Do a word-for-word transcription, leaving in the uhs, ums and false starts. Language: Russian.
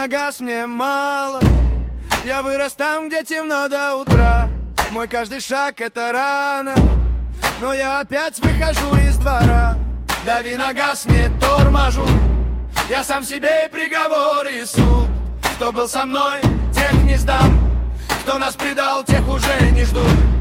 на газ мне мало. Я вырос там, где темно до утра. Мой каждый шаг это рана, но я опять выхожу из двора. Дави на газ, не торможу. Я сам себе приговор и суд. Кто был со мной, тех не сдам. Кто нас предал, тех уже не ждут.